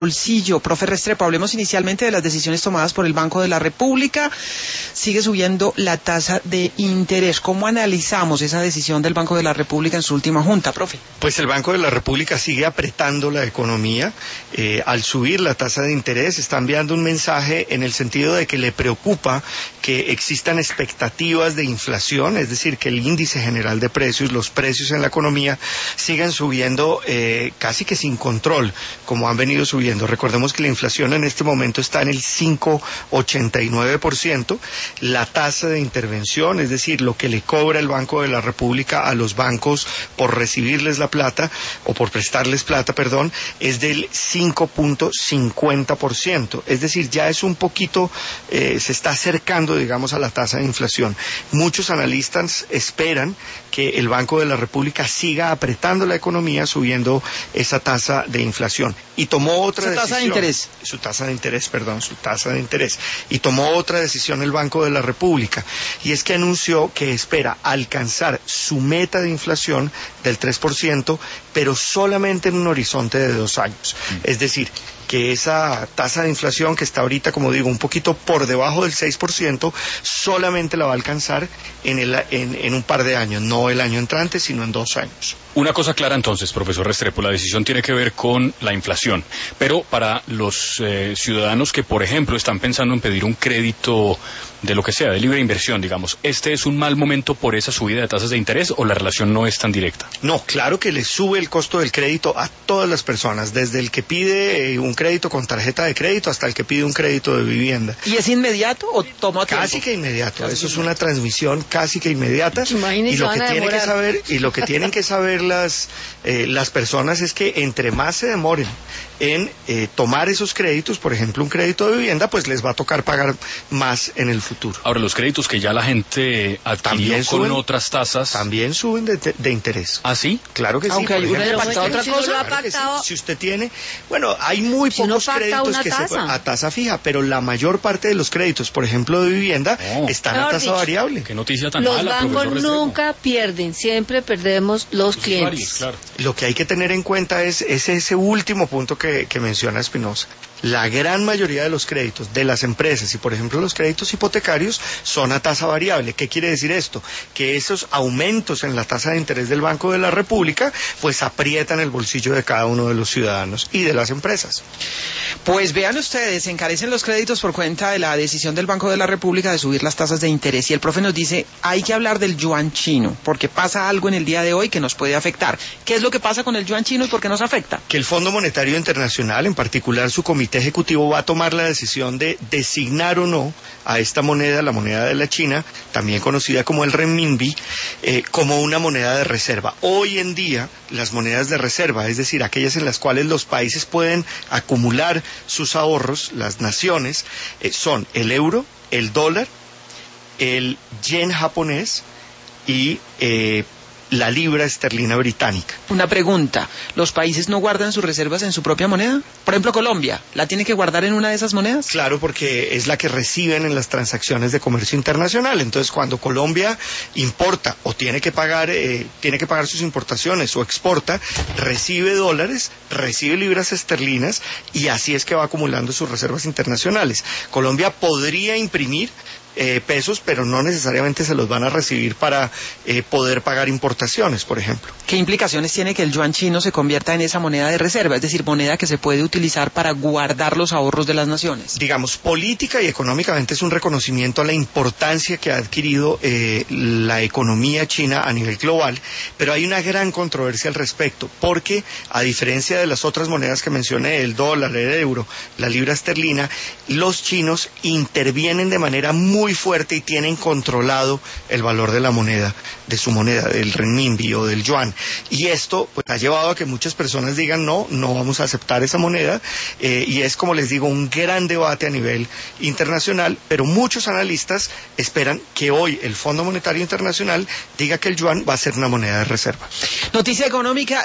bolsillo. Profe Restrepo, hablemos inicialmente de las decisiones tomadas por el Banco de la República. Sigue subiendo la tasa de interés. ¿Cómo analizamos esa decisión del Banco de la República en su última junta, profe? Pues el Banco de la República sigue apretando la economía. Al subir la tasa de interés está enviando un mensaje en el sentido de que le preocupa que existan expectativas de inflación, es decir, que el índice general de precios, los precios en la economía sigan subiendo casi que sin control, como han venido subiendo. Recordemos que la inflación en este momento está en el 5,89%. La tasa de intervención, es decir, lo que le cobra el Banco de la República a los bancos por recibirles la plata, o por prestarles plata, perdón, es del 5,50%. Es decir, ya es un poquito, se está acercando, digamos, a la tasa de inflación. Muchos analistas esperan que el Banco de la República siga apretando la economía, subiendo esa tasa de inflación. Y tomó otra decisión. Su tasa de interés. Y tomó otra decisión el Banco de la República. Y es que anunció que espera alcanzar su meta de inflación del 3%, pero solamente en un horizonte de 2 años. Es decir, que esa tasa de inflación que está ahorita, como digo, un poquito por debajo del 6%, solamente la va a alcanzar en un par de años, no el año entrante, sino en 2 años. Una cosa clara entonces, profesor Restrepo, la decisión tiene que ver con la inflación, pero para los ciudadanos que, por ejemplo, están pensando en pedir un crédito de lo que sea, de libre inversión, digamos, ¿este es un mal momento por esa subida de tasas de interés o la relación no es tan directa? No, claro que le sube el costo del crédito a todas las personas, desde el que pide un crédito con tarjeta de crédito hasta el que pide un crédito de vivienda. ¿Y es inmediato o toma tiempo? Casi que inmediato, eso es una transmisión casi que inmediata. Y lo que tienen que saber las personas es que entre más se demoren en tomar esos créditos, por ejemplo un crédito de vivienda, pues les va a tocar pagar más en el futuro. Ahora, los créditos que ya la gente adquirió con otras tasas también suben de interés. ¿Ah, sí? Claro que aunque sí. Aunque haya pactado otra cosa. Claro que sí. Si usted tiene, bueno, hay muy pocos créditos que se a tasa fija, pero la mayor parte de los créditos, por ejemplo de vivienda, están a tasa variable. Qué noticia tan los mala, bancos nunca pierden, siempre perdemos los clientes. Claro. Lo que hay que tener en cuenta es ese último punto que menciona Espinosa. La gran mayoría de los créditos de las empresas y, por ejemplo, los créditos hipotecarios son a tasa variable. ¿Qué quiere decir esto? Que esos aumentos en la tasa de interés del Banco de la República pues aprietan el bolsillo de cada uno de los ciudadanos y de las empresas. Pues vean ustedes, encarecen los créditos por cuenta de la decisión del Banco de la República de subir las tasas de interés. Y el profe nos dice, hay que hablar del yuan chino, porque pasa algo en el día de hoy que nos puede afectar. ¿Qué es lo que pasa con el yuan chino y por qué nos afecta? Que el Fondo Monetario Internacional, en particular su comité ejecutivo, va a tomar la decisión de designar o no a esta moneda, la moneda de la China, también conocida como el renminbi, como una moneda de reserva. Hoy en día, las monedas de reserva, es decir, aquellas en las cuales los países pueden acumular sus ahorros, las naciones, son el euro, el dólar, el yen japonés y la libra esterlina británica. Una pregunta, ¿los países no guardan sus reservas en su propia moneda? Por ejemplo, Colombia, ¿la tiene que guardar en una de esas monedas? Claro, porque es la que reciben en las transacciones de comercio internacional. Entonces, cuando Colombia importa o tiene que pagar sus importaciones o exporta, recibe dólares, recibe libras esterlinas y así es que va acumulando sus reservas internacionales. Colombia podría imprimir pesos, pero no necesariamente se los van a recibir para poder pagar importaciones, por ejemplo. ¿Qué implicaciones tiene que el yuan chino se convierta en esa moneda de reserva? Es decir, moneda que se puede utilizar para guardar los ahorros de las naciones. Digamos, política y económicamente es un reconocimiento a la importancia que ha adquirido la economía china a nivel global, pero hay una gran controversia al respecto, porque a diferencia de las otras monedas que mencioné, el dólar, el euro, la libra esterlina, los chinos intervienen de manera muy fuerte y tienen controlado el valor de la moneda, de su moneda, del renminbi o del yuan. Y esto pues ha llevado a que muchas personas digan no vamos a aceptar esa moneda, y es, como les digo, un gran debate a nivel internacional, pero muchos analistas esperan que hoy el Fondo Monetario Internacional diga que el yuan va a ser una moneda de reserva. Noticia económica